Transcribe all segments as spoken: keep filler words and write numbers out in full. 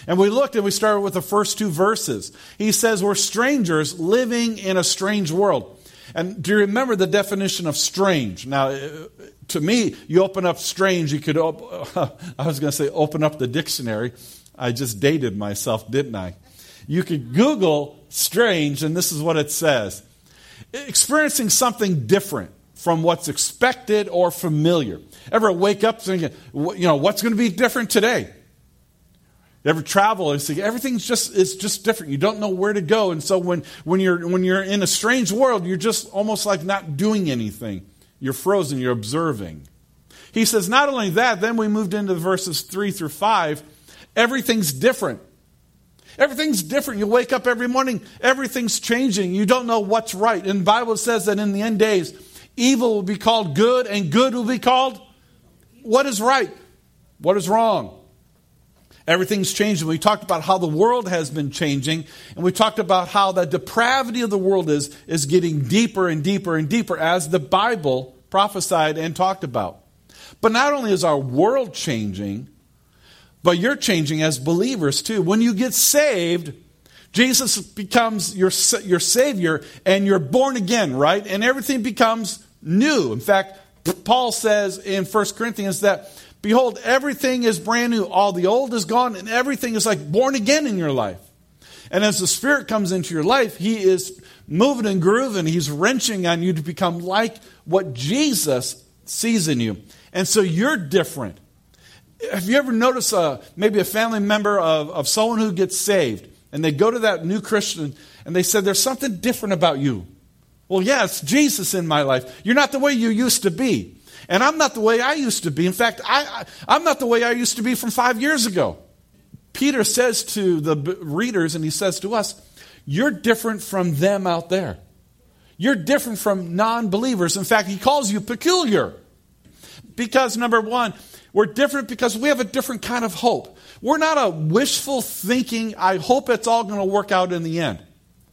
And we looked and we started with the first two verses. He says we're strangers living in a strange world. And do you remember the definition of strange? Now, to me, you open up strange, you could, op- I was going to say open up the dictionary. I just dated myself, didn't I? You could Google strange, and this is what it says. Experiencing something different from what's expected or familiar. Ever wake up thinking, you know, what's going to be different today? You ever travel and see everything's just it's just different. You don't know where to go, and so when when you're when you're in a strange world, you're just almost like not doing anything. You're frozen. You're observing. He says not only that. Then we moved into verses three through five. Everything's different. Everything's different. You wake up every morning. Everything's changing. You don't know what's right. And the Bible says that in the end days, evil will be called good, and good will be called what is right, what is wrong. Everything's changing. We talked about how the world has been changing, and we talked about how the depravity of the world is, is getting deeper and deeper and deeper as the Bible prophesied and talked about. But not only is our world changing, but you're changing as believers too. When you get saved, Jesus becomes your, your Savior, and you're born again, right? And everything becomes new. In fact, Paul says in First Corinthians that, behold, everything is brand new. All the old is gone, and everything is like born again in your life. And as the Spirit comes into your life, He is moving and grooving. He's wrenching on you to become like what Jesus sees in you. And so you're different. Have you ever noticed uh, maybe a family member of, of someone who gets saved, and they go to that new Christian, and they said, there's something different about you. Well, yeah, it's Jesus in my life. You're not the way you used to be. And I'm not the way I used to be. In fact, I, I, I'm not the way I used to be from five years ago. Peter says to the readers, and he says to us, you're different from them out there. You're different from non-believers. In fact, he calls you peculiar. Because, number one, we're different because we have a different kind of hope. We're not a wishful thinking, I hope it's all going to work out in the end.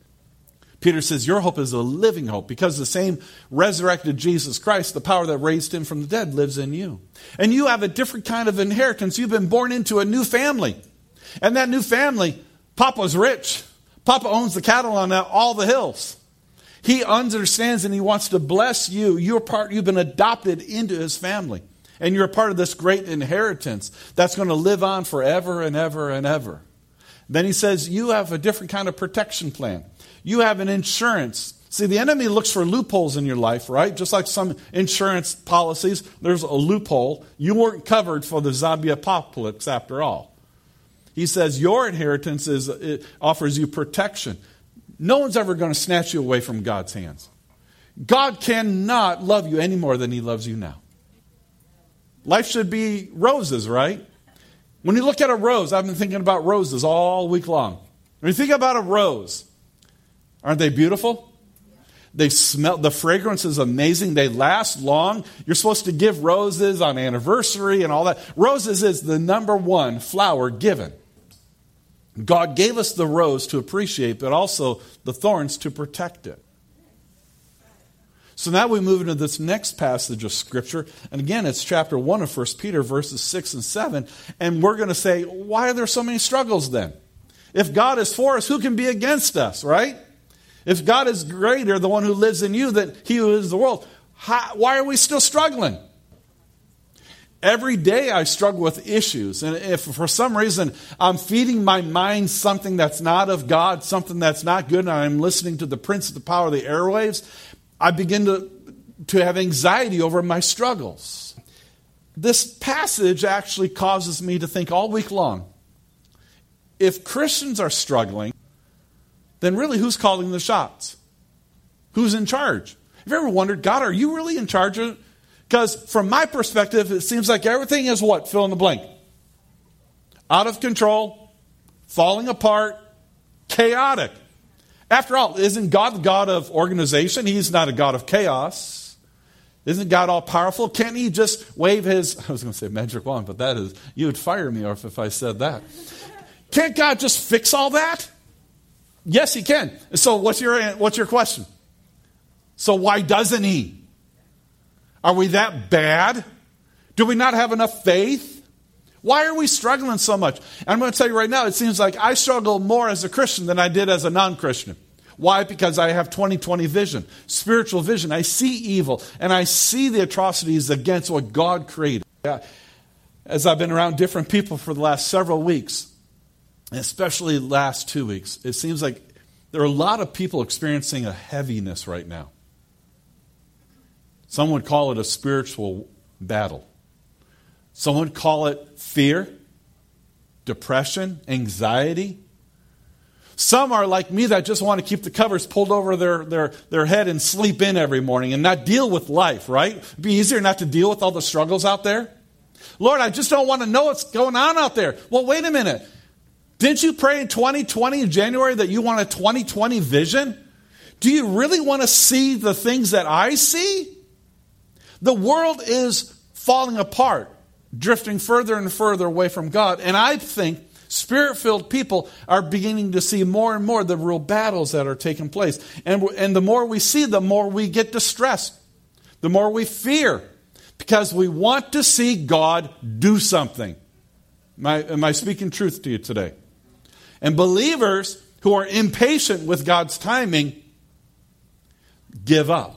Peter says your hope is a living hope because the same resurrected Jesus Christ, the power that raised him from the dead, lives in you. And you have a different kind of inheritance. You've been born into a new family. And that new family, Papa's rich. Papa owns the cattle on all the hills. He understands and he wants to bless you. You're part, you've been adopted into his family. And you're a part of this great inheritance that's going to live on forever and ever and ever. Then he says you have a different kind of protection plan. You have an insurance. See, the enemy looks for loopholes in your life, right? Just like some insurance policies, there's a loophole. You weren't covered for the zombie apocalypse after all. He says your inheritance is it offers you protection. No one's ever going to snatch you away from God's hands. God cannot love you any more than he loves you now. Life should be roses, right? When you look at a rose, I've been thinking about roses all week long. When you think about a rose, aren't they beautiful? They smell, the fragrance is amazing. They last long. You're supposed to give roses on anniversary and all that. Roses is the number one flower given. God gave us the rose to appreciate, but also the thorns to protect it. So now we move into this next passage of Scripture. And again, it's chapter one of First Peter, verses six and seven. And we're going to say, why are there so many struggles then? If God is for us, who can be against us, right? If God is greater, the one who lives in you, than he who is the world, how, why are we still struggling? Every day I struggle with issues. And if for some reason I'm feeding my mind something that's not of God, something that's not good, and I'm listening to the prince of the power of the airwaves, I begin to, to have anxiety over my struggles. This passage actually causes me to think all week long, if Christians are struggling, then really who's calling the shots? Who's in charge? Have you ever wondered, God, are you really in charge of it? Because from my perspective, it seems like everything is what? Fill in the blank. Out of control, falling apart, chaotic. After all, isn't God the God of organization? He's not a God of chaos. Isn't God all powerful? Can't he just wave his, I was going to say magic wand, but that is, you would fire me off if I said that. Can't God just fix all that? Yes, he can. So what's your, what's your question? So why doesn't he? Are we that bad? Do we not have enough faith? Why are we struggling so much? And I'm going to tell you right now, it seems like I struggle more as a Christian than I did as a non-Christian. Why? Because I have twenty twenty vision, spiritual vision. I see evil, and I see the atrocities against what God created. As I've been around different people for the last several weeks, especially the last two weeks, it seems like there are a lot of people experiencing a heaviness right now. Some would call it a spiritual battle. Some would call it fear, depression, anxiety. Some are like me that just want to keep the covers pulled over their, their, their head and sleep in every morning and not deal with life, right? It'd be easier not to deal with all the struggles out there. Lord, I just don't want to know what's going on out there. Well, wait a minute. Didn't you pray in twenty twenty, in January, that you want a twenty twenty vision? Do you really want to see the things that I see? The world is falling apart, drifting further and further away from God. And I think Spirit-filled people are beginning to see more and more the real battles that are taking place. And, and the more we see, the more we get distressed. The more we fear. Because we want to see God do something. Am I, am I speaking truth to you today? And believers who are impatient with God's timing give up.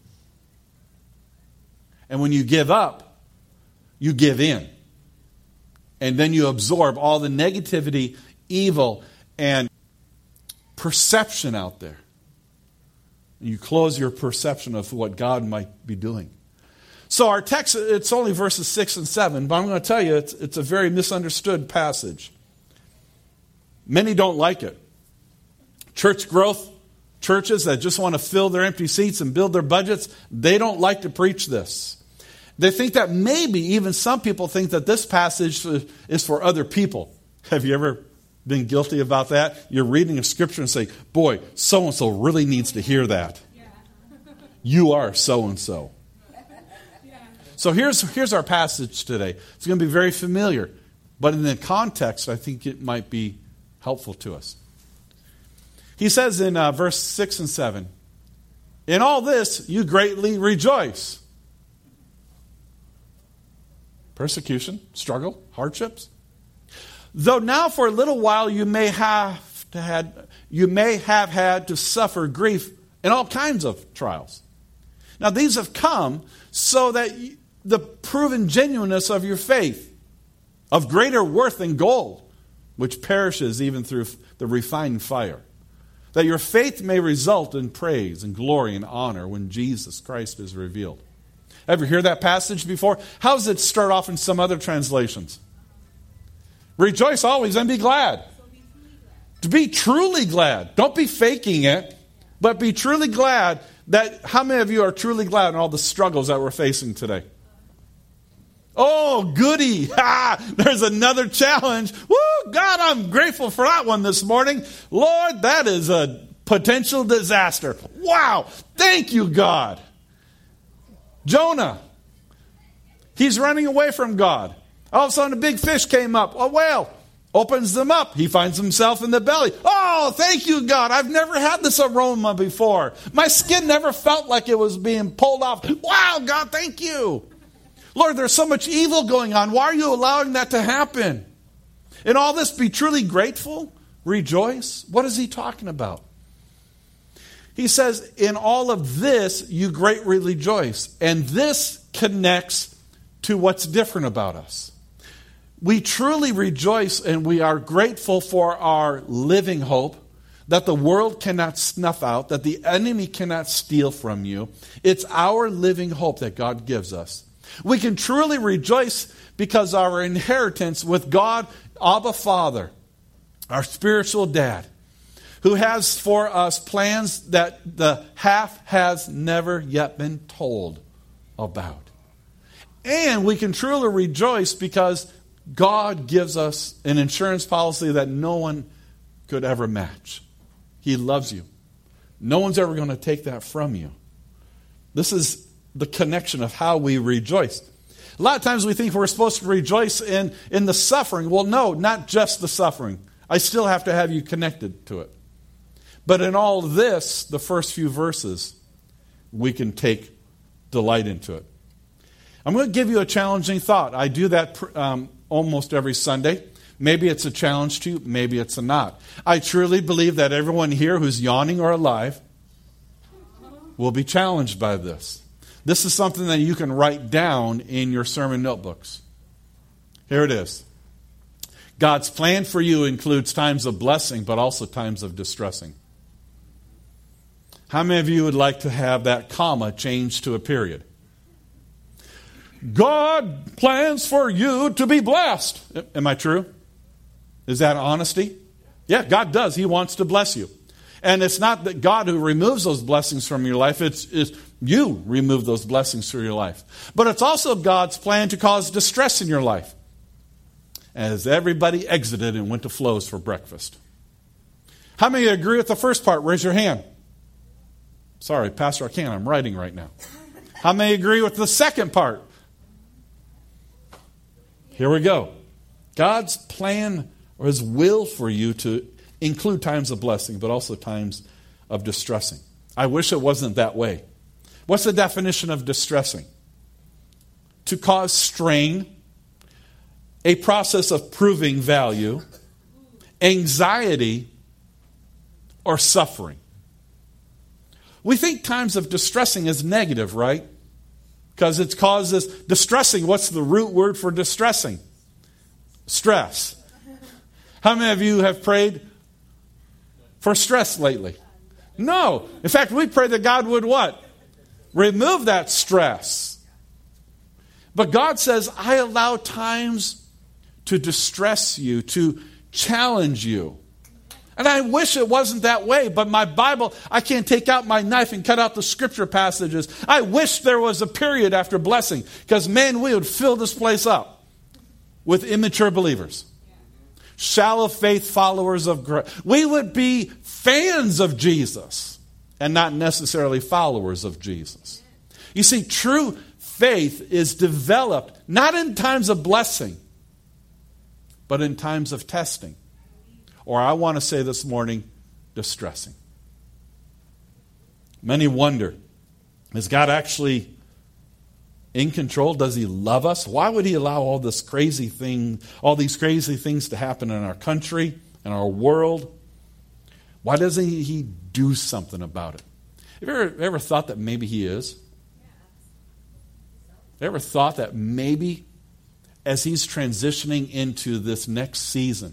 And when you give up, you give in. And then you absorb all the negativity, evil, and perception out there. And you close your perception of what God might be doing. So our text, it's only verses six and seven, but I'm going to tell you it's, it's a very misunderstood passage. Many don't like it. Church growth, churches that just want to fill their empty seats and build their budgets, they don't like to preach this. They think that maybe even some people think that this passage is for other people. Have you ever been guilty about that? You're reading a scripture and say, boy, so-and-so really needs to hear that. Yeah. You are so-and-so. Yeah. So here's, here's our passage today. It's going to be very familiar, but in the context, I think it might be helpful to us. He says in uh, verse six and seven, in all this you greatly rejoice. Persecution, struggle, hardships. Though now for a little while you may have to had you may have had to suffer grief in all kinds of trials. Now these have come so that the proven genuineness of your faith, of greater worth than gold, which perishes even through the refined fire, that your faith may result in praise and glory and honor when Jesus Christ is revealed. Ever hear that passage before? How does it start off in some other translations? Rejoice always and be glad. To be truly glad. Don't be faking it, but be truly glad. That how many of you are truly glad in all the struggles that we're facing today? Oh, goody. Ha! There's another challenge. Woo, God, I'm grateful for that one this morning. Lord, that is a potential disaster. Wow. Thank you, God. Jonah, he's running away from God. All of a sudden a big fish came up, a whale, opens them up. He finds himself in the belly. Oh, thank you, God. I've never had this aroma before. My skin never felt like it was being pulled off. Wow, God, thank you. Lord, there's so much evil going on. Why are you allowing that to happen? In all this, be truly grateful, rejoice. What is he talking about? He says, in all of this, you greatly rejoice. And this connects to what's different about us. We truly rejoice and we are grateful for our living hope that the world cannot snuff out, that the enemy cannot steal from you. It's our living hope that God gives us. We can truly rejoice because our inheritance with God, Abba Father, our spiritual dad, who has for us plans that the half has never yet been told about. And we can truly rejoice because God gives us an insurance policy that no one could ever match. He loves you. No one's ever going to take that from you. This is the connection of how we rejoice. A lot of times we think we're supposed to rejoice in, in the suffering. Well, no, not just the suffering. I still have to have you connected to it. But in all this, the first few verses, we can take delight into it. I'm going to give you a challenging thought. I do that um, almost every Sunday. Maybe it's a challenge to you. Maybe it's a not. I truly believe that everyone here who's yawning or alive will be challenged by this. This is something that you can write down in your sermon notebooks. Here it is. God's plan for you includes times of blessing, but also times of distressing. How many of you would like to have that comma changed to a period? God plans for you to be blessed. Am I true? Is that honesty? Yeah, God does. He wants to bless you. And it's not that God who removes those blessings from your life. It's, it's you remove those blessings from your life. But it's also God's plan to cause distress in your life. As everybody exited and went to Flo's for breakfast. How many agree with the first part? Raise your hand. Sorry, Pastor, I can't. I'm writing right now. How many agree with the second part? Here we go. God's plan or His will for you to include times of blessing, but also times of distressing. I wish it wasn't that way. What's the definition of distressing? To cause strain, a process of proving value, anxiety, or suffering. We think times of distressing is negative, right? Because it causes distressing. What's the root word for distressing? Stress. How many of you have prayed for stress lately? No. In fact, we pray that God would what? Remove that stress. But God says, I allow times to distress you, to challenge you. And I wish it wasn't that way, but my Bible, I can't take out my knife and cut out the scripture passages. I wish there was a period after blessing, because man, we would fill this place up with immature believers. Shallow faith followers of Christ. We would be fans of Jesus and not necessarily followers of Jesus. You see, true faith is developed not in times of blessing, but in times of testing. Or I want to say this morning, distressing. Many wonder, is God actually in control? Does He love us? Why would He allow all this crazy thing, all these crazy things to happen in our country, in our world? Why doesn't He do something about it? Have you ever, ever thought that maybe He is? Ever thought that maybe as He's transitioning into this next season,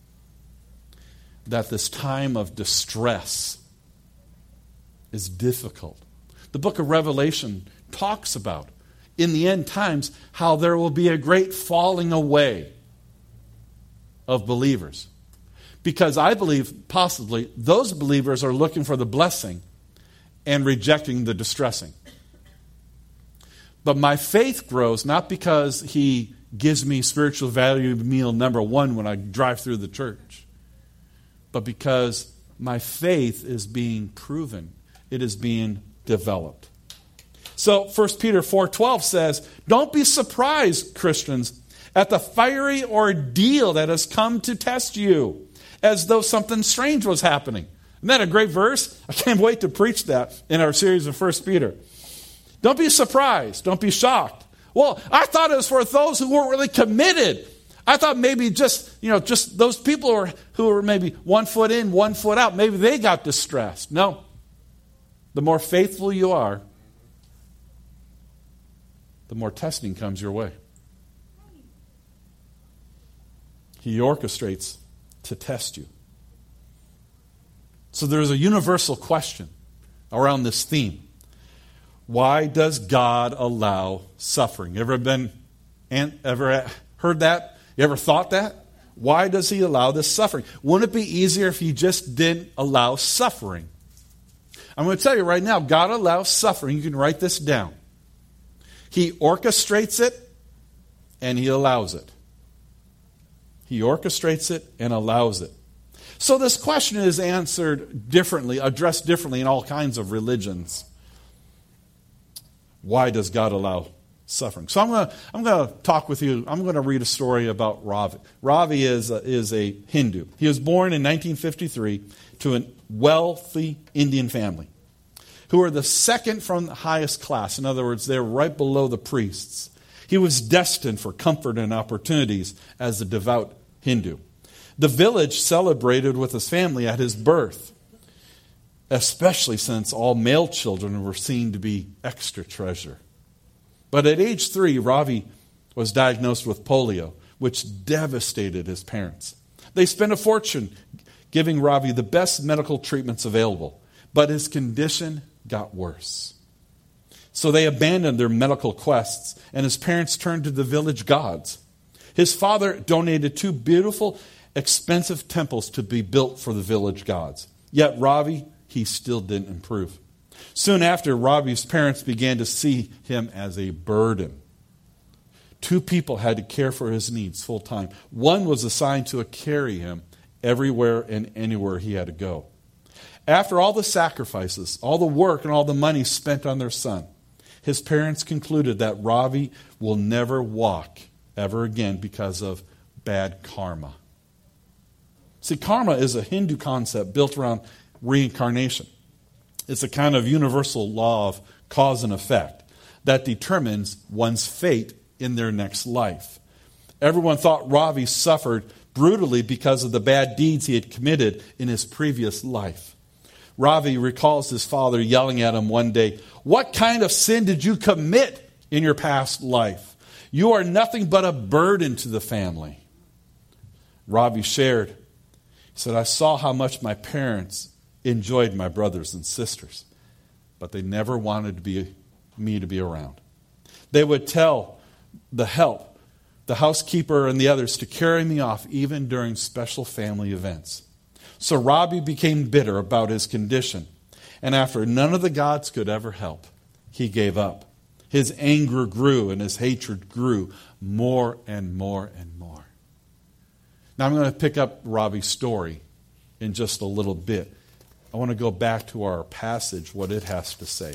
that this time of distress is difficult? The book of Revelation talks about, in the end times, how there will be a great falling away of believers. Because I believe, possibly, those believers are looking for the blessing and rejecting the distressing. But my faith grows not because He gives me spiritual value meal number one when I drive through the church, but because my faith is being proven. It is being developed. So First Peter four twelve says, don't be surprised, Christians, at the fiery ordeal that has come to test you, as though something strange was happening. Isn't that a great verse? I can't wait to preach that in our series of First Peter. Don't be surprised. Don't be shocked. Well, I thought it was for those who weren't really committed. I thought maybe just, you know, just those people who were, who were maybe one foot in, one foot out, maybe they got distressed. No. The more faithful you are, the more testing comes your way. He orchestrates to test you. So there's a universal question around this theme. Why does God allow suffering? Ever been, ever heard that? You ever thought that? Why does He allow this suffering? Wouldn't it be easier if He just didn't allow suffering? I'm going to tell you right now, God allows suffering. You can write this down. He orchestrates it and He allows it. He orchestrates it and allows it. So this question is answered differently, addressed differently in all kinds of religions. Why does God allow suffering? So I'm going to I'm going to talk with you. I'm going to read a story about Ravi. Ravi is a, is a Hindu. He was born in nineteen fifty-three to a wealthy Indian family who were the second from the highest class. In other words, they're right below the priests. He was destined for comfort and opportunities as a devout Hindu. The village celebrated with his family at his birth, especially since all male children were seen to be extra treasure. But at age three, Ravi was diagnosed with polio, which devastated his parents. They spent a fortune giving Ravi the best medical treatments available, but his condition got worse. So they abandoned their medical quests, and his parents turned to the village gods. His father donated two beautiful, expensive temples to be built for the village gods. Yet Ravi, he still didn't improve. Soon after, Ravi's parents began to see him as a burden. Two people had to care for his needs full time. One was assigned to carry him everywhere and anywhere he had to go. After all the sacrifices, all the work, and all the money spent on their son, his parents concluded that Ravi will never walk ever again because of bad karma. See, karma is a Hindu concept built around reincarnation. It's a kind of universal law of cause and effect that determines one's fate in their next life. Everyone thought Ravi suffered brutally because of the bad deeds he had committed in his previous life. Ravi recalls his father yelling at him one day, "What kind of sin did you commit in your past life? You are nothing but a burden to the family." Ravi shared, he said, "I saw how much my parents enjoyed my brothers and sisters, but they never wanted to be, me to be around. They would tell the help, the housekeeper and the others to carry me off even during special family events." So Ravi became bitter about his condition, and after none of the gods could ever help, he gave up. His anger grew and his hatred grew more and more and more. Now I'm going to pick up Ravi's story in just a little bit. I want to go back to our passage, what it has to say.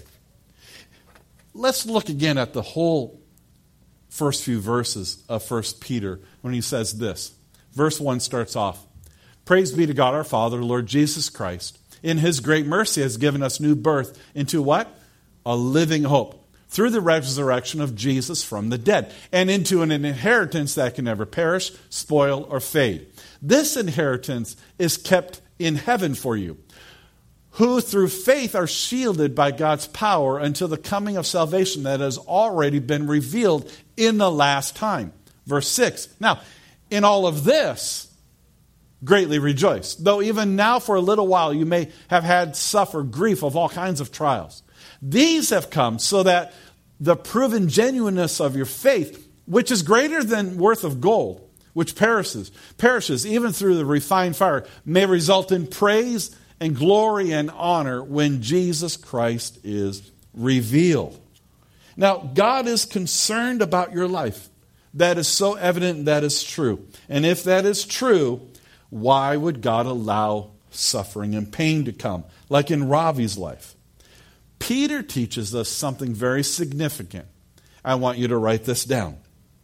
Let's look again at the whole first few verses of First Peter when he says this. Verse one starts off, "Praise be to God our Father, Lord Jesus Christ. In his great mercy has given us new birth into what? A living hope through the resurrection of Jesus from the dead, and into an inheritance that can never perish, spoil, or fade. This inheritance is kept in heaven for you, who through faith are shielded by God's power until the coming of salvation that has already been revealed in the last time." Verse six, "Now, in all of this, greatly rejoice, though even now for a little while you may have had suffered grief of all kinds of trials. These have come so that the proven genuineness of your faith, which is greater than worth of gold, which perishes, perishes even through the refined fire, may result in praise and glory and honor when Jesus Christ is revealed." Now, God is concerned about your life. That is so evident, that is true. And if that is true, why would God allow suffering and pain to come, like in Ravi's life? Peter teaches us something very significant. I want you to write this down.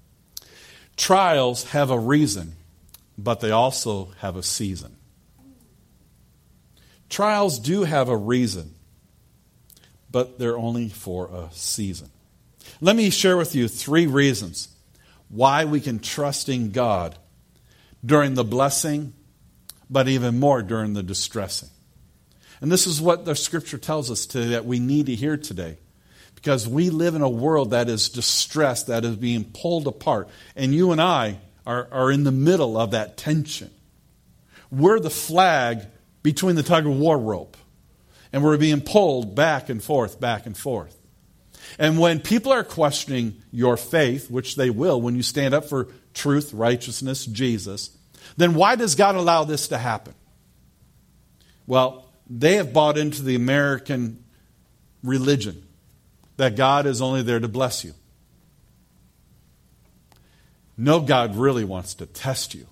Trials have a reason, but they also have a season. Trials do have a reason, but they're only for a season. Let me share with you three reasons why we can trust in God during the blessing, but even more during the distressing. And this is what the Scripture tells us today that we need to hear today. Because we live in a world that is distressed, that is being pulled apart. And you and I are, are in the middle of that tension. We're the flag between the tug of war rope. And we're being pulled back and forth, back and forth. And when people are questioning your faith, which they will when you stand up for truth, righteousness, Jesus, then why does God allow this to happen? Well, they have bought into the American religion that God is only there to bless you. No, God really wants to test you.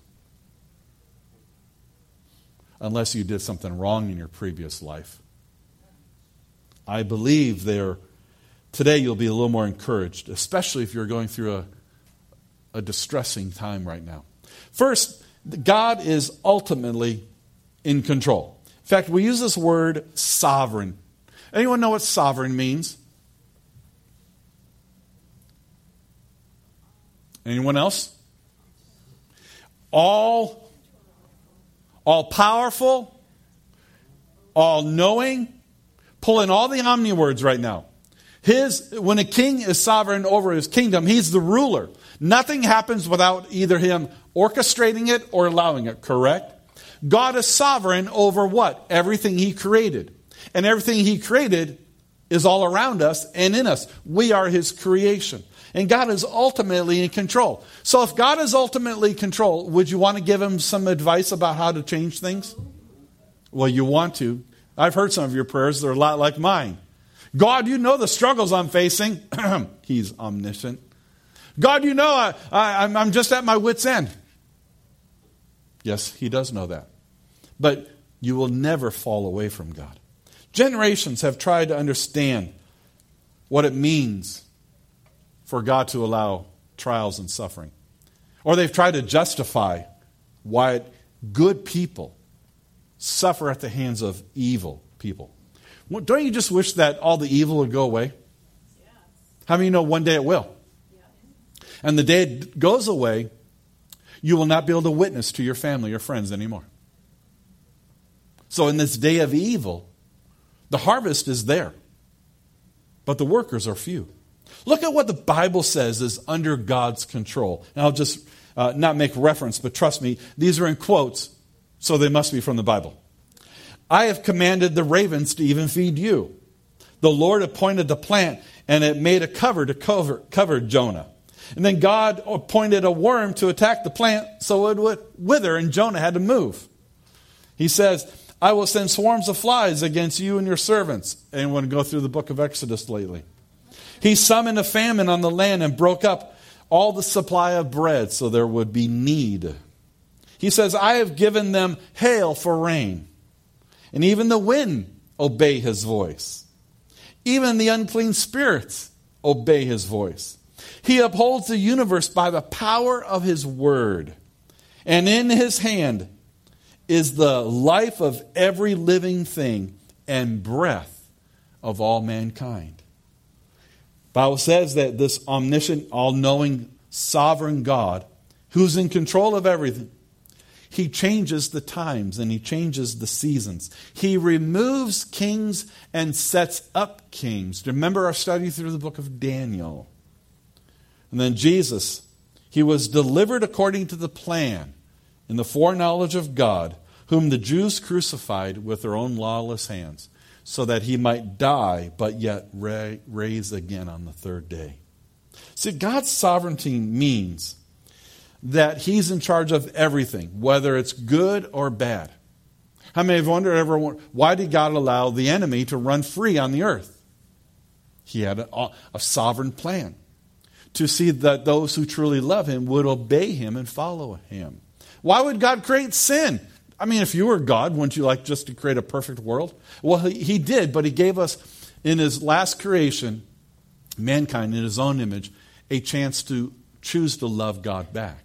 Unless you did something wrong in your previous life. I believe there today you'll be a little more encouraged, especially if you're going through a, a distressing time right now. First, God is ultimately in control. In fact, we use this word sovereign. Anyone know what sovereign means? Anyone else? All, all powerful, all knowing. Pull in all the omni words right now. His, when a king is sovereign over his kingdom, he's the ruler. Nothing happens without either him orchestrating it or allowing it, correct? God is sovereign over what? Everything he created. And everything he created is all around us and in us. We are his creation. And God is ultimately in control. So if God is ultimately in control, would you want to give him some advice about how to change things? Well, you want to. I've heard some of your prayers. They're a lot like mine. God, you know the struggles I'm facing. He's omniscient. God, you know I, I, I'm just at my wit's end. Yes, he does know that. But you will never fall away from God. Generations have tried to understand what it means for God to allow trials and suffering. Or they've tried to justify why good people suffer at the hands of evil people. Don't you just wish that all the evil would go away? Yes. How many know one day it will? Yeah. And the day it goes away, you will not be able to witness to your family or friends anymore. So in this day of evil, the harvest is there, but the workers are few. Look at what the Bible says is under God's control. And I'll just uh, not make reference, but trust me, these are in quotes, so they must be from the Bible. I have commanded the ravens to even feed you. The Lord appointed the plant, and it made a cover to cover, cover Jonah. And then God appointed a worm to attack the plant so it would wither, and Jonah had to move. He says, I will send swarms of flies against you and your servants. Anyone go through the book of Exodus lately? He summoned a famine on the land and broke up all the supply of bread so there would be need. He says, I have given them hail for rain, and even the wind obey his voice. Even the unclean spirits obey his voice. He upholds the universe by the power of his word, and in his hand is the life of every living thing and breath of all mankind. The Bible says that this omniscient, all-knowing, sovereign God, who's in control of everything, he changes the times and he changes the seasons. He removes kings and sets up kings. Remember our study through the book of Daniel. And then Jesus, he was delivered according to the plan in the foreknowledge of God, whom the Jews crucified with their own lawless hands, so that he might die, but yet ra- raise again on the third day. See, God's sovereignty means that he's in charge of everything, whether it's good or bad. How many have wondered ever, why did God allow the enemy to run free on the earth? He had a, a sovereign plan to see that those who truly love him would obey him and follow him. Why would God create sin? I mean, if you were God, wouldn't you like just to create a perfect world? Well, he, he did, but he gave us in his last creation, mankind in his own image, a chance to choose to love God back.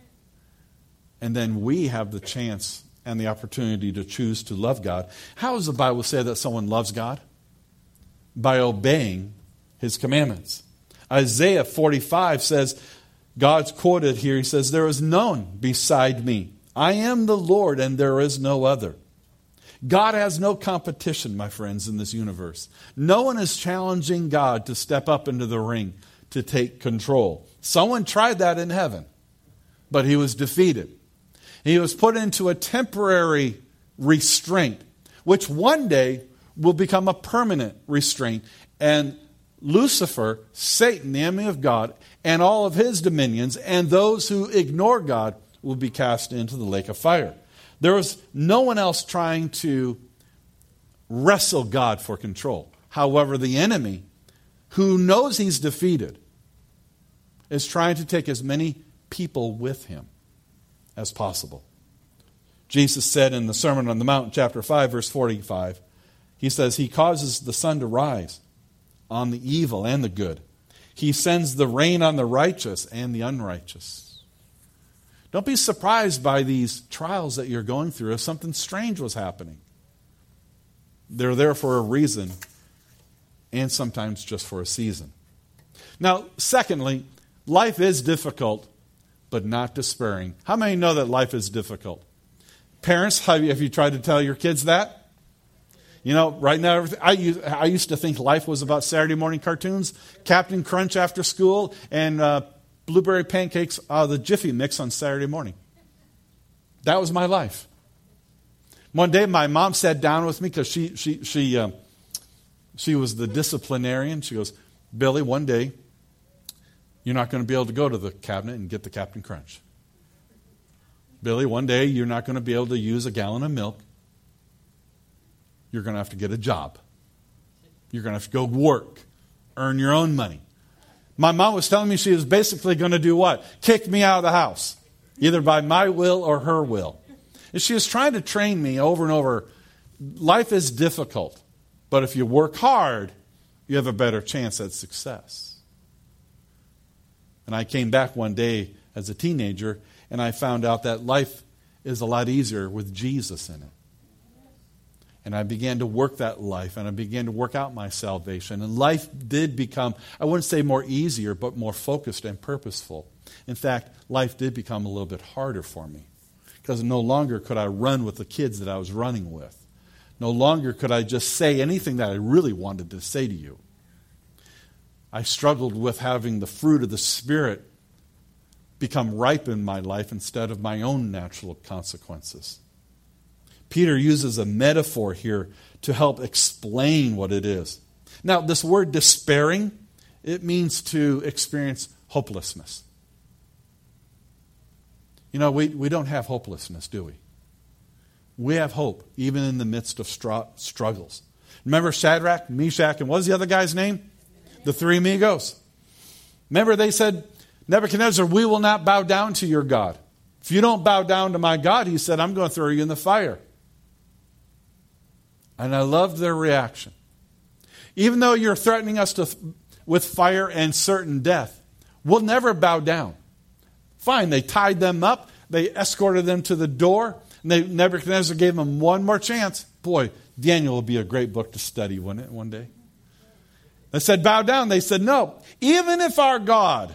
And then we have the chance and the opportunity to choose to love God. How does the Bible say that someone loves God? By obeying his commandments. Isaiah forty-five says, God's quoted here, he says, there is none beside me. I am the Lord and there is no other. God has no competition, my friends, in this universe. No one is challenging God to step up into the ring to take control. Someone tried that in heaven, but he was defeated. He was put into a temporary restraint, which one day will become a permanent restraint. And Lucifer, Satan, the enemy of God, and all of his dominions, and those who ignore God, will be cast into the lake of fire. There was no one else trying to wrestle God for control. However, the enemy, who knows he's defeated, is trying to take as many people with him as possible. Jesus said in the Sermon on the Mount, chapter five, verse forty-five, he says, he causes the sun to rise on the evil and the good. He sends the rain on the righteous and the unrighteous. Don't be surprised by these trials that you're going through if something strange was happening. They're there for a reason, and sometimes just for a season. Now, secondly, life is difficult but not despairing. How many know that life is difficult? Parents, have you, have you tried to tell your kids that? You know, right now, I used, I used to think life was about Saturday morning cartoons, Captain Crunch after school, and uh, blueberry pancakes out of the Jiffy Mix on Saturday morning. That was my life. One day, my mom sat down with me because she she she uh, she was the disciplinarian. She goes, Billy, one day, you're not going to be able to go to the cabinet and get the Captain Crunch. Billy, one day, you're not going to be able to use a gallon of milk. You're going to have to get a job. You're going to have to go work, earn your own money. My mom was telling me she was basically going to do what? Kick me out of the house, either by my will or her will. And she was trying to train me over and over. Life is difficult, but if you work hard, you have a better chance at success. And I came back one day as a teenager, and I found out that life is a lot easier with Jesus in it. And I began to work that life, and I began to work out my salvation. And life did become, I wouldn't say more easier, but more focused and purposeful. In fact, life did become a little bit harder for me, because no longer could I run with the kids that I was running with. No longer could I just say anything that I really wanted to say to you. I struggled with having the fruit of the Spirit become ripe in my life instead of my own natural consequences. Peter uses a metaphor here to help explain what it is. Now, this word despairing, it means to experience hopelessness. You know, we, we don't have hopelessness, do we? We have hope, even in the midst of str- struggles. Remember Shadrach, Meshach, and what was the other guy's name? The three amigos. Remember they said, Nebuchadnezzar, we will not bow down to your God. If you don't bow down to my God, he said, I'm going to throw you in the fire. And I loved their reaction. Even though you're threatening us to, with fire and certain death, we'll never bow down. Fine, they tied them up. They escorted them to the door. And they, Nebuchadnezzar gave them one more chance. Boy, Daniel will be a great book to study, wouldn't it, one day? They said, bow down. They said, no. Even if our God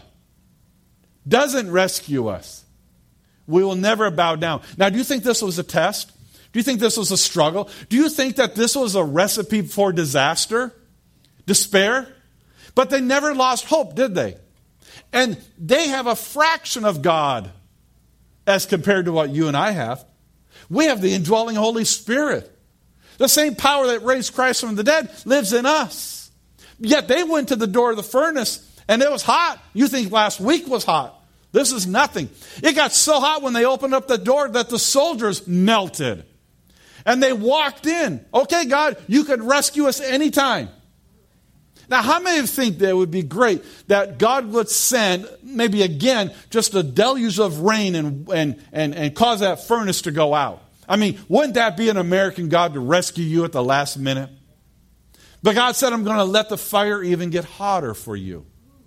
doesn't rescue us, we will never bow down. Now, do you think this was a test? Do you think this was a struggle? Do you think that this was a recipe for disaster? Despair? But they never lost hope, did they? And they have a fraction of God as compared to what you and I have. We have the indwelling Holy Spirit. The same power that raised Christ from the dead lives in us. Yet they went to the door of the furnace and it was hot. You think last week was hot. This is nothing. It got so hot when they opened up the door that the soldiers melted. And they walked in. Okay, God, you could rescue us anytime. Now, how many think that it would be great that God would send, maybe again, just a deluge of rain and, and, and, and cause that furnace to go out? I mean, wouldn't that be an American God to rescue you at the last minute? But God said, I'm going to let the fire even get hotter for you.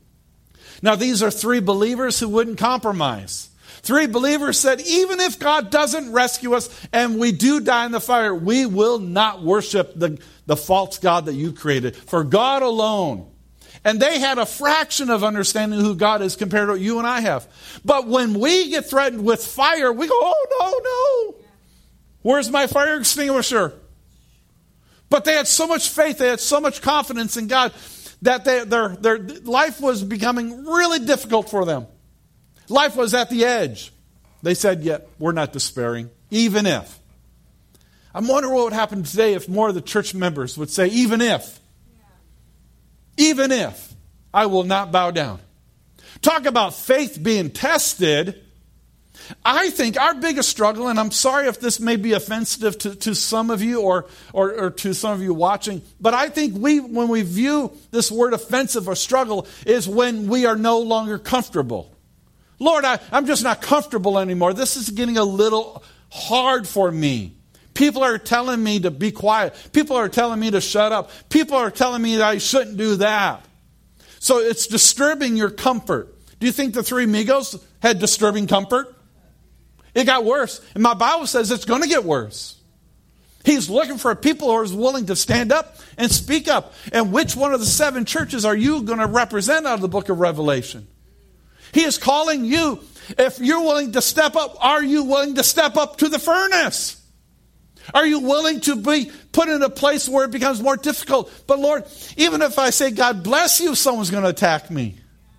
Now, these are three believers who wouldn't compromise. Three believers said, even if God doesn't rescue us and we do die in the fire, we will not worship the, the false God that you created. For God alone. And they had a fraction of understanding who God is compared to what you and I have. But when we get threatened with fire, we go, oh, no, no. Where's my fire extinguisher? But they had so much faith, they had so much confidence in God that they, their, their life was becoming really difficult for them. Life was at the edge. They said, yet yeah, we're not despairing, even if. I'm wondering what would happen today if more of the church members would say, even if. Yeah. Even if, I will not bow down. Talk about faith being tested. I think our biggest struggle, and I'm sorry if this may be offensive to, to some of you or, or, or to some of you watching, but I think we, when we view this word offensive or struggle, is when we are no longer comfortable. Lord, I, I'm just not comfortable anymore. This is getting a little hard for me. People are telling me to be quiet. People are telling me to shut up. People are telling me that I shouldn't do that. So it's disturbing your comfort. Do you think the three amigos had disturbing comfort? It got worse. And my Bible says it's going to get worse. He's looking for people who are willing to stand up and speak up. And which one of the seven churches are you going to represent out of the book of Revelation? He is calling you. If you're willing to step up, are you willing to step up to the furnace? Are you willing to be put in a place where it becomes more difficult? But Lord, even if I say, God bless you, someone's going to attack me.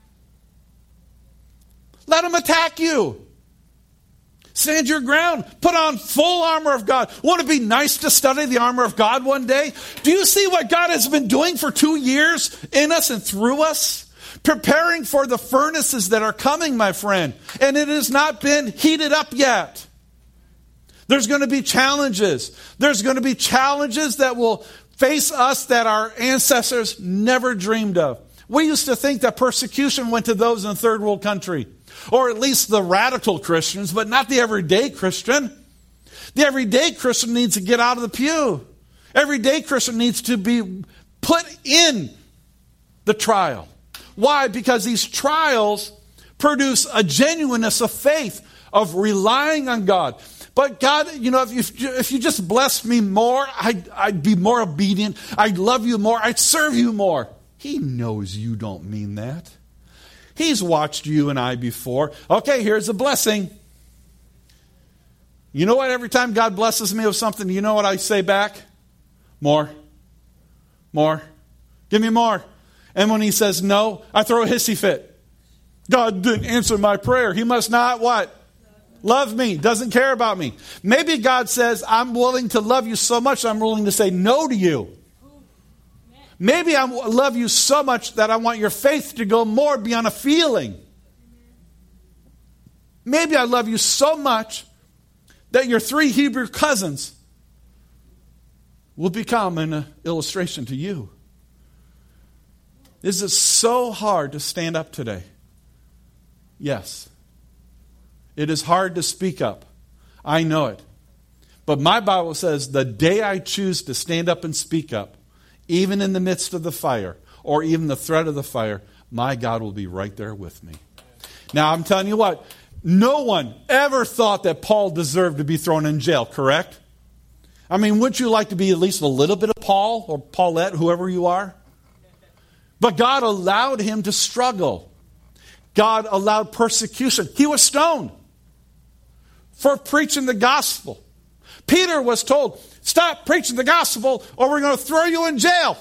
Let them attack you. Stand your ground. Put on full armor of God. Won't it be nice to study the armor of God one day? Do you see what God has been doing for two years in us and through us? Preparing for the furnaces that are coming, my friend. And it has not been heated up yet. There's going to be challenges. There's going to be challenges that will face us that our ancestors never dreamed of. We used to think that persecution went to those in a third world country. Or at least the radical Christians, but not the everyday Christian. The everyday Christian needs to get out of the pew. Everyday Christian needs to be put in the trial. Why? Because these trials produce a genuineness of faith, of relying on God. But God, you know, if you, if you just blessed me more, I'd, I'd be more obedient. I'd love you more. I'd serve you more. He knows you don't mean that. He's watched you and I before. Okay, here's a blessing. You know what? Every time God blesses me with something, you know what I say back? More. More. Give me more. And when he says no, I throw a hissy fit. God didn't answer my prayer. He must not what? Love me. Doesn't care about me. Maybe God says, I'm willing to love you so much I'm willing to say no to you. Maybe I love you so much that I want your faith to go more beyond a feeling. Maybe I love you so much that your three Hebrew cousins will become an illustration to you. Is it so hard to stand up today? Yes. It is hard to speak up. I know it. But my Bible says the day I choose to stand up and speak up, even in the midst of the fire, or even the threat of the fire, my God will be right there with me. Now, I'm telling you what, no one ever thought that Paul deserved to be thrown in jail, correct? I mean, wouldn't you like to be at least a little bit of Paul, or Paulette, whoever you are? But God allowed him to struggle. God allowed persecution. He was stoned for preaching the gospel. Peter was told, stop preaching the gospel or we're going to throw you in jail.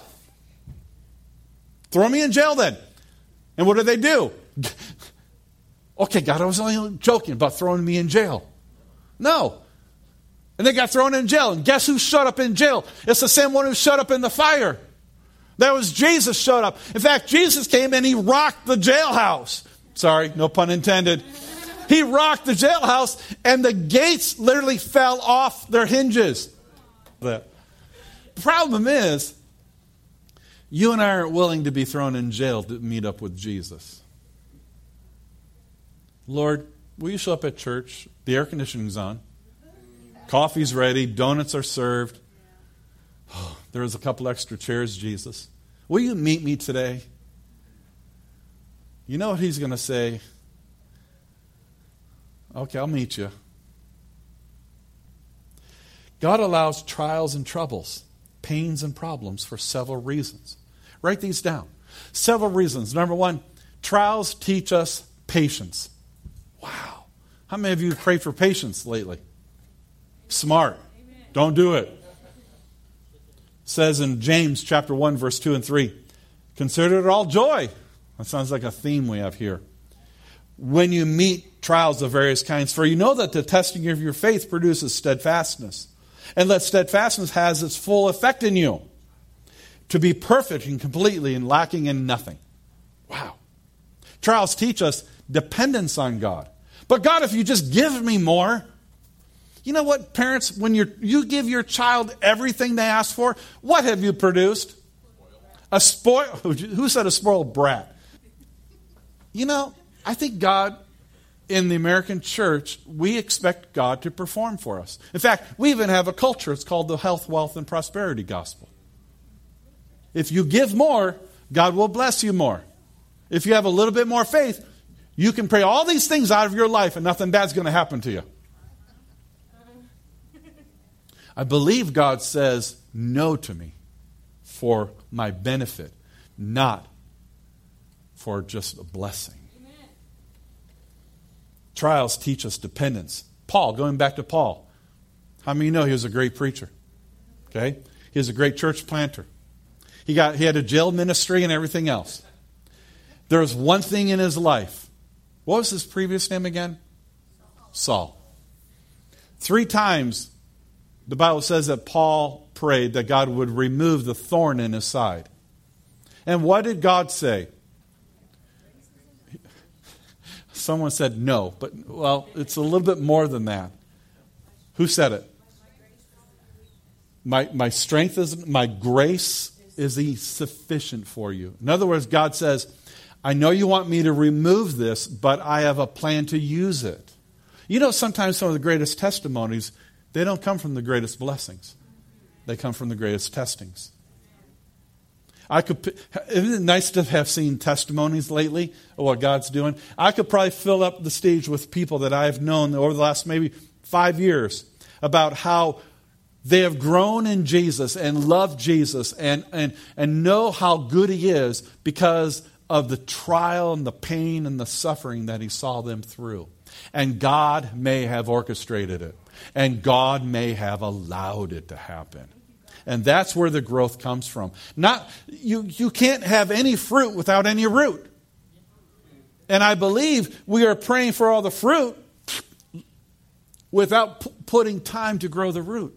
Throw me in jail then. And what did they do? Okay, God, I was only joking about throwing me in jail. No. And they got thrown in jail. And guess who showed up in jail? It's the same one who showed up in the fire. That was Jesus showed up. In fact, Jesus came and he rocked the jailhouse. Sorry, no pun intended. He rocked the jailhouse and the gates literally fell off their hinges. The problem is, you and I aren't willing to be thrown in jail to meet up with Jesus. Lord, will you show up at church? The air conditioning's on. Coffee's ready. Donuts are served. Oh, there's a couple extra chairs, Jesus. Will you meet me today? You know what he's going to say? Okay, I'll meet you. God allows trials and troubles, pains and problems for several reasons. Write these down. Several reasons. Number one, trials teach us patience. Wow. How many of you have prayed for patience lately? Smart. Don't do it. It says in James chapter one, verse two and three, consider it all joy. That sounds like a theme we have here. When you meet trials of various kinds, for you know that the testing of your faith produces steadfastness. And that steadfastness has its full effect in you, to be perfect and completely and lacking in nothing. Wow. Trials teach us dependence on God. But God, if you just give me more. You know what, parents, when you you give your child everything they ask for, what have you produced? A spoil. Who said a spoiled brat? You know, I think God, in the American church, we expect God to perform for us. In fact, we even have a culture. It's called the health, wealth, and prosperity gospel. If you give more, God will bless you more. If you have a little bit more faith, you can pray all these things out of your life and nothing bad's going to happen to you. I believe God says no to me for my benefit, not for just a blessing. Amen. Trials teach us dependence. Paul, going back to Paul. How many of you know he was a great preacher? Okay? He was a great church planter. He got he had a jail ministry and everything else. There was one thing in his life. What was his previous name again? Saul. Three times the Bible says that Paul prayed that God would remove the thorn in his side. And what did God say? Someone said no, but, well, it's a little bit more than that. Who said it? My, my strength is, my grace is sufficient for you. In other words, God says, I know you want me to remove this, but I have a plan to use it. You know, sometimes some of the greatest testimonies, they don't come from the greatest blessings. They come from the greatest testings. I could. Isn't it nice to have seen testimonies lately of what God's doing? I could probably fill up the stage with people that I've known over the last maybe five years about how they have grown in Jesus and love Jesus and, and, and know how good He is because of the trial and the pain and the suffering that He saw them through. And God may have orchestrated it. And God may have allowed it to happen. And that's where the growth comes from. Not you, you can't have any fruit without any root. And I believe we are praying for all the fruit without p- putting time to grow the root.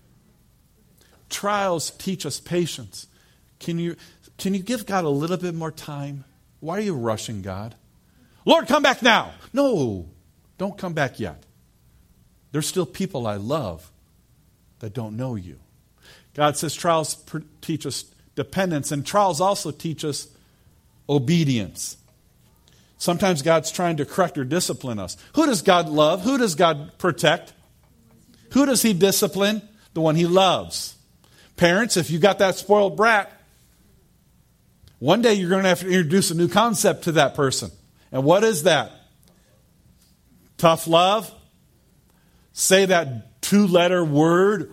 Trials teach us patience. Can you, can you give God a little bit more time? Why are you rushing God? Lord, come back now. No, don't come back yet. There's still people I love that don't know you. God says trials teach us dependence, and trials also teach us obedience. Sometimes God's trying to correct or discipline us. Who does God love? Who does God protect? Who does He discipline? The one He loves. Parents, if you got that spoiled brat, one day you're going to have to introduce a new concept to that person. And what is that? Tough love? Say that two-letter word?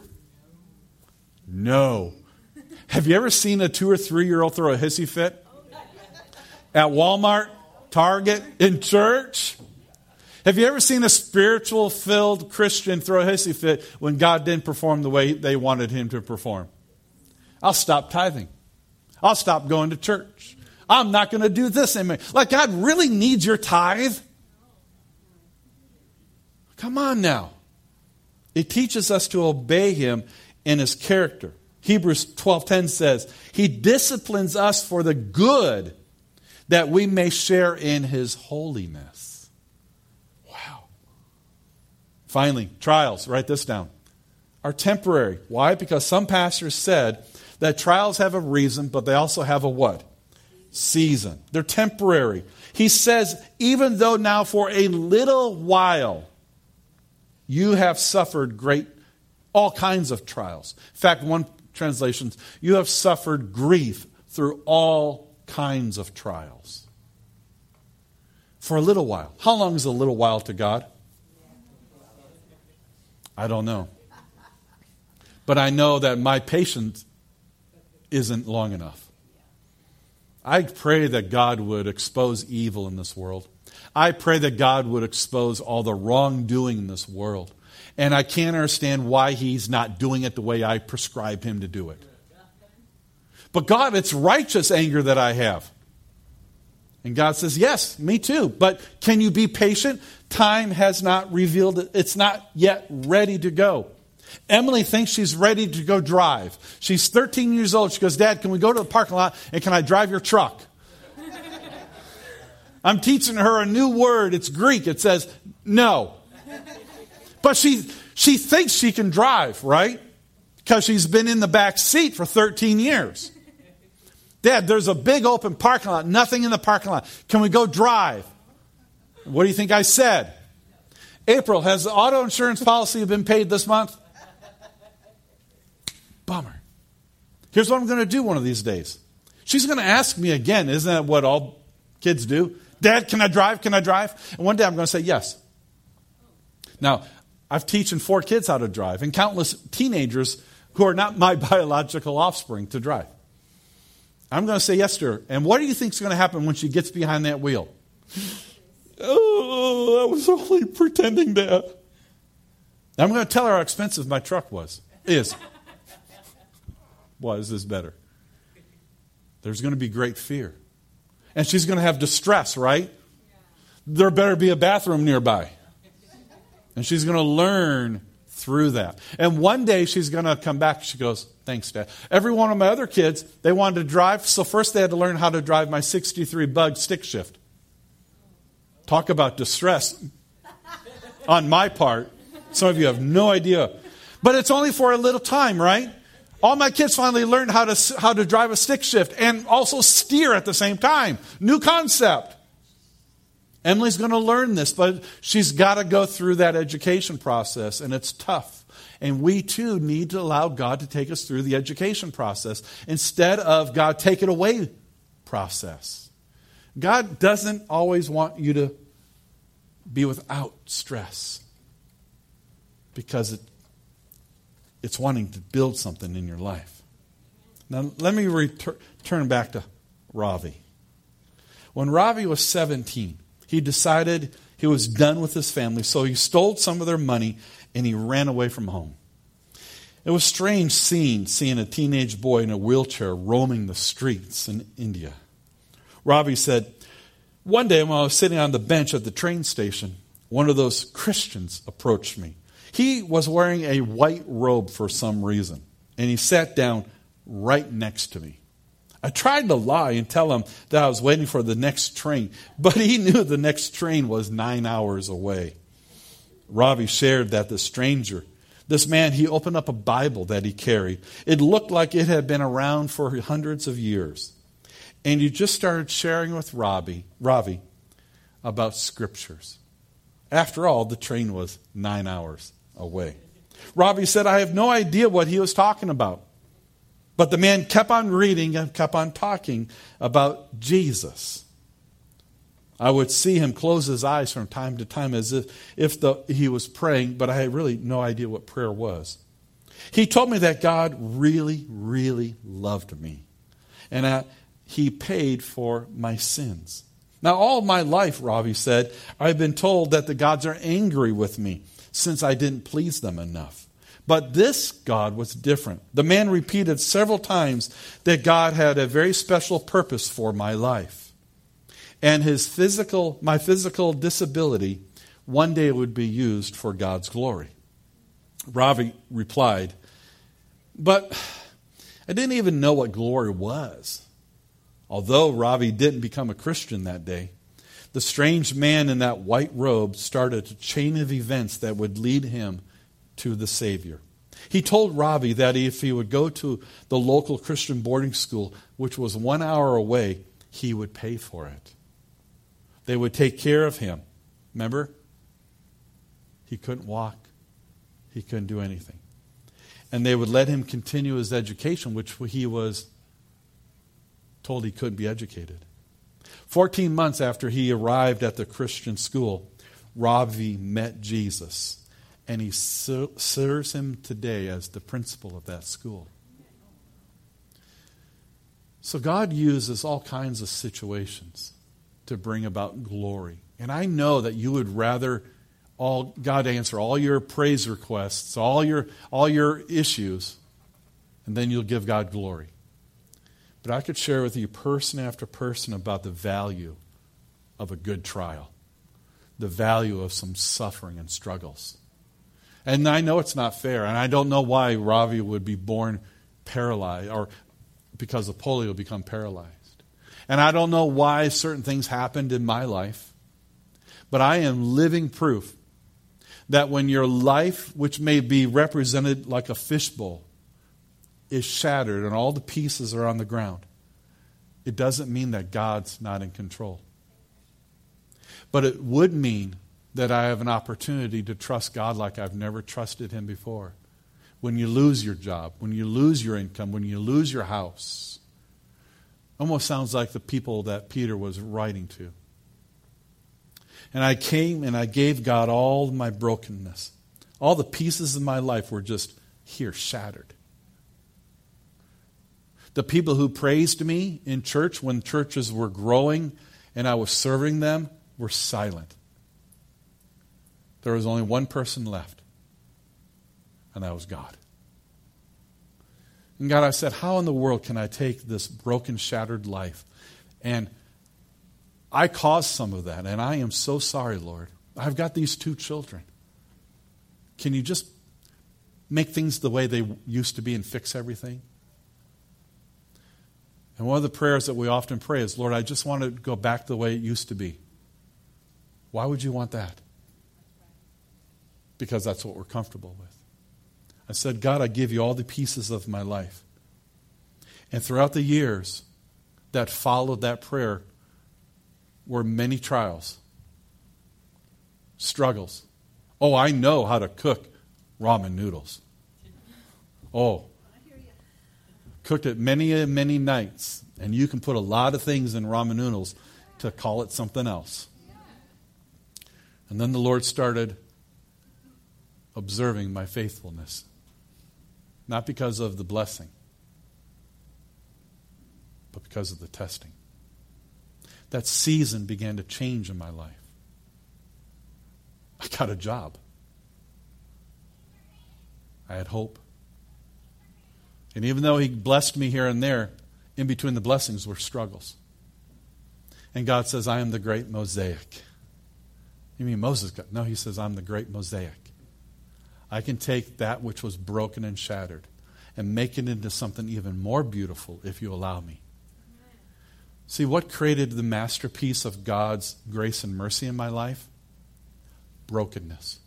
No. Have you ever seen a two or three-year-old throw a hissy fit? At Walmart, Target, in church? Have you ever seen a spiritual-filled Christian throw a hissy fit when God didn't perform the way they wanted Him to perform? I'll stop tithing. I'll stop going to church. I'm not going to do this anymore. Like, God really needs your tithe? Come on now. It teaches us to obey Him in His character. Hebrews twelve ten says, He disciplines us for the good that we may share in His holiness. Wow. Finally, trials, write this down, are temporary. Why? Because some pastors said that trials have a reason, but they also have a what? Season. They're temporary. He says, even though now for a little while you have suffered great, all kinds of trials. In fact, one translation, you have suffered grief through all kinds of trials. For a little while. How long is a little while to God? I don't know. But I know that my patience isn't long enough. I pray that God would expose evil in this world. I pray that God would expose all the wrongdoing in this world. And I can't understand why He's not doing it the way I prescribe Him to do it. But God, it's righteous anger that I have. And God says, yes, me too. But can you be patient? Time has not revealed it. It's not yet ready to go. Emily thinks she's ready to go drive. She's thirteen years old. She goes, Dad, can we go to the parking lot and can I drive your truck? I'm teaching her a new word. It's Greek. It says no. But she she thinks she can drive, right? Because she's been in the back seat for thirteen years. Dad, there's a big open parking lot. Nothing in the parking lot. Can we go drive? What do you think I said? April, has the auto insurance policy been paid this month? Bummer. Here's what I'm going to do one of these days. She's going to ask me again. Isn't that what all kids do? Dad, can I drive? Can I drive? And one day I'm going to say yes. Now, I've teaching four kids how to drive and countless teenagers who are not my biological offspring to drive. I'm going to say yes to her. And what do you think is going to happen when she gets behind that wheel? Oh, I was only pretending, Dad. I'm going to tell her how expensive my truck was. Is. Was is better. There's going to be great fear. And she's going to have distress, right? There better be a bathroom nearby. And she's going to learn through that. And one day she's going to come back. She goes, thanks, Dad. Every one of my other kids, they wanted to drive. So first they had to learn how to drive my sixty-three bug stick shift. Talk about distress on my part. Some of you have no idea. But it's only for a little time, right? All my kids finally learned how to how to drive a stick shift and also steer at the same time. New concept. Emily's going to learn this, but she's got to go through that education process, and it's tough. And we too need to allow God to take us through the education process instead of God take it away process. God doesn't always want you to be without stress because it, it's wanting to build something in your life. Now, let me retur- turn back to Ravi. When Ravi was seventeen, he decided he was done with his family, so he stole some of their money and he ran away from home. It was a strange scene, seeing a teenage boy in a wheelchair roaming the streets in India. Ravi said, one day when I was sitting on the bench at the train station, one of those Christians approached me. He was wearing a white robe for some reason, and he sat down right next to me. I tried to lie and tell him that I was waiting for the next train, but he knew the next train was nine hours away. Ravi shared that the stranger, this man, he opened up a Bible that he carried. It looked like it had been around for hundreds of years. And he just started sharing with Ravi, Ravi about scriptures. After all, the train was nine hours away. Ravi said, I have no idea what he was talking about. But the man kept on reading and kept on talking about Jesus. I would see him close his eyes from time to time as if, if the, he was praying, but I had really no idea what prayer was. He told me that God really, really loved me. And that he paid for my sins. Now, all my life, Ravi said, I've been told that the gods are angry with me since I didn't please them enough. But this God was different. The man repeated several times that God had a very special purpose for my life. And his physical, my physical disability one day would be used for God's glory. Ravi replied, but I didn't even know what glory was. Although Ravi didn't become a Christian that day, the strange man in that white robe started a chain of events that would lead him to the Savior. He told Ravi that if he would go to the local Christian boarding school, which was one hour away, he would pay for it. They would take care of him. Remember? He couldn't walk. He couldn't do anything. And they would let him continue his education, which he was told he couldn't be educated. Fourteen months after he arrived at the Christian school, Ravi met Jesus. And he serves him today as the principal of that school. So God uses all kinds of situations to bring about glory. And I know that you would rather all God answer all your praise requests, all your all your issues, and then you'll give God glory. But I could share with you person after person about the value of a good trial, the value of some suffering and struggles. And I know it's not fair, and I don't know why Ravi would be born paralyzed, or because of polio become paralyzed. And I don't know why certain things happened in my life. But I am living proof that when your life, which may be represented like a fishbowl, is shattered and all the pieces are on the ground, it doesn't mean that God's not in control. But it would mean that I have an opportunity to trust God like I've never trusted Him before. When you lose your job, when you lose your income, when you lose your house. Almost sounds like the people that Peter was writing to. And I came and I gave God all my brokenness. All the pieces of my life were just here, shattered. The people who praised me in church when churches were growing and I was serving them, were silent. There was only one person left, and that was God. And God, I said, how in the world can I take this broken, shattered life? And I caused some of that, and I am so sorry, Lord. I've got these two children. Can you just make things the way they used to be and fix everything? And one of the prayers that we often pray is, Lord, I just want to go back the way it used to be. Why would you want that? Because that's what we're comfortable with. I said, God, I give you all the pieces of my life. And throughout the years that followed that prayer were many trials, struggles. Oh, I know how to cook ramen noodles. Oh, cooked it many, many nights. And you can put a lot of things in ramen noodles to call it something else. And then the Lord started observing my faithfulness. Not because of the blessing, but because of the testing. That season began to change in my life. I got a job. I had hope. And even though He blessed me here and there, in between the blessings were struggles. And God says, I am the great mosaic. You mean Moses got? No, He says, I'm the great mosaic. I can take that which was broken and shattered and make it into something even more beautiful if you allow me. See, what created the masterpiece of God's grace and mercy in my life? Brokenness.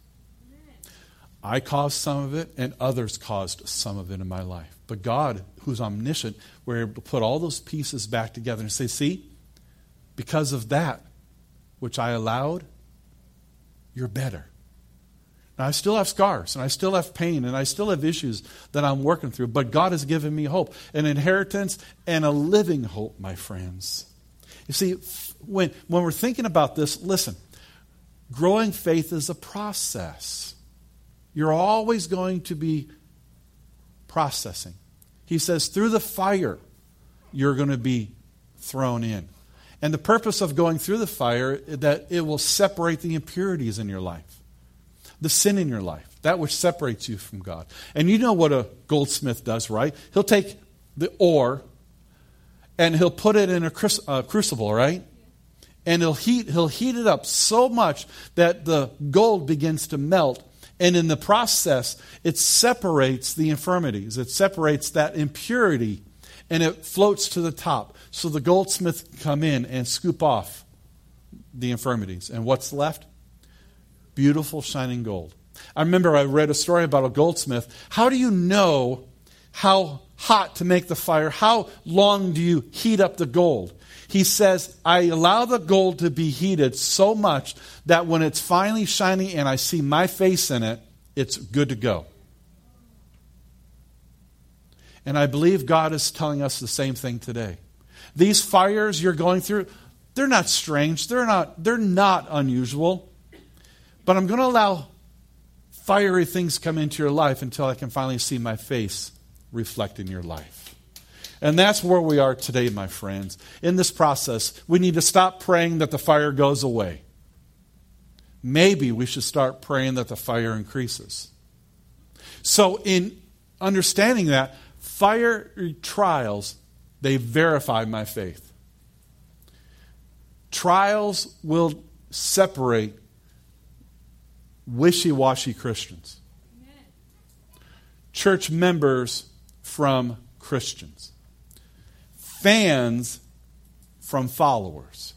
I caused some of it, and others caused some of it in my life. But God, who's omniscient, we're able to put all those pieces back together and say, see, because of that which I allowed, you're better. Now, I still have scars, and I still have pain, and I still have issues that I'm working through, but God has given me hope, an inheritance, and a living hope, my friends. You see, when, when we're thinking about this, listen, growing faith is a process. You're always going to be processing. He says, through the fire, you're going to be thrown in. And the purpose of going through the fire is that it will separate the impurities in your life. The sin in your life, that which separates you from God. And you know what a goldsmith does, right? He'll take the ore and he'll put it in a crus- uh, crucible, right? And he'll heat, he'll heat it up so much that the gold begins to melt. And in the process, it separates the infirmities. It separates that impurity and it floats to the top. So the goldsmith can come in and scoop off the infirmities. And what's left? Beautiful, shining gold. I remember I read a story about a goldsmith. How do you know how hot to make the fire? How long do you heat up the gold? He says, I allow the gold to be heated so much that when it's finally shiny and I see my face in it, it's good to go. And I believe God is telling us the same thing today. These fires you're going through, they're not strange. They're not, they're not unusual. But I'm going to allow fiery things come into your life until I can finally see my face reflect in your life. And that's where we are today, my friends. In this process, we need to stop praying that the fire goes away. Maybe we should start praying that the fire increases. So in understanding that, fire trials, they verify my faith. Trials will separate wishy-washy Christians. Amen. Church members from Christians. Fans from followers.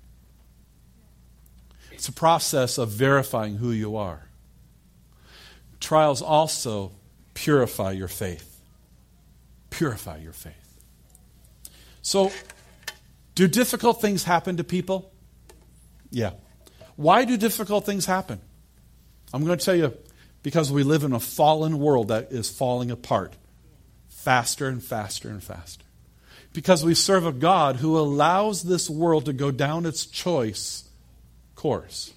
It's a process of verifying who you are. Trials also purify your faith. Purify your faith. So, do difficult things happen to people? Yeah. Why do difficult things happen? I'm going to tell you, because we live in a fallen world that is falling apart faster and faster and faster. Because we serve a God who allows this world to go down its choice course.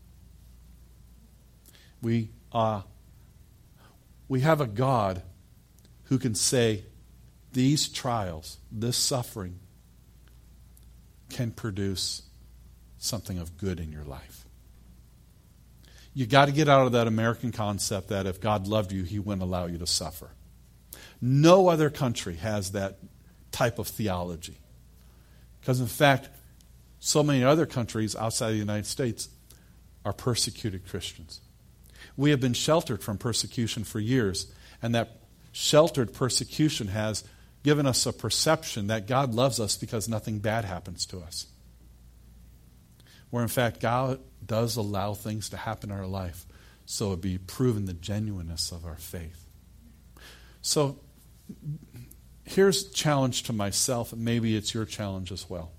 We, uh, we have a God who can say, these trials, this suffering, can produce something of good in your life. You got to get out of that American concept that if God loved you, he wouldn't allow you to suffer. No other country has that type of theology. Because in fact, so many other countries outside the United States are persecuted Christians. We have been sheltered from persecution for years, and that sheltered persecution has given us a perception that God loves us because nothing bad happens to us. Where in fact God does allow things to happen in our life so it be proven the genuineness of our faith. So here's a challenge to myself, and maybe it's your challenge as well.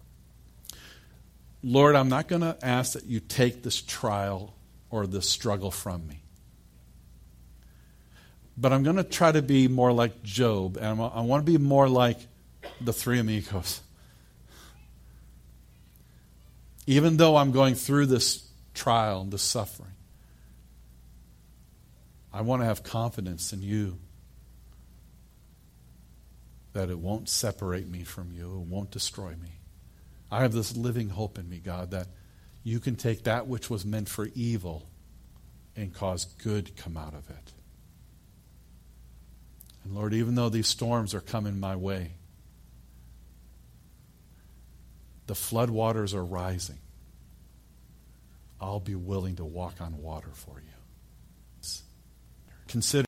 Lord, I'm not going to ask that you take this trial or this struggle from me. But I'm going to try to be more like Job, and I want to be more like the three amigos. Even though I'm going through this trial, this suffering, I want to have confidence in you that it won't separate me from you, it won't destroy me. I have this living hope in me, God, that you can take that which was meant for evil and cause good come out of it. And Lord, even though these storms are coming my way, the floodwaters are rising, I'll be willing to walk on water for you. Consider